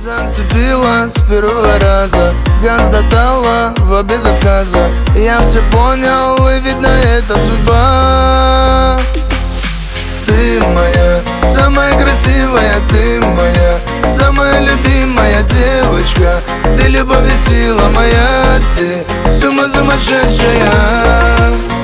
Зацепила с первого раза, газ дотала в без отказа. Я все понял, и видно это судьба. Ты моя, самая красивая, ты моя, самая любимая девочка. Ты любовь и сила моя, ты сумасшедшая.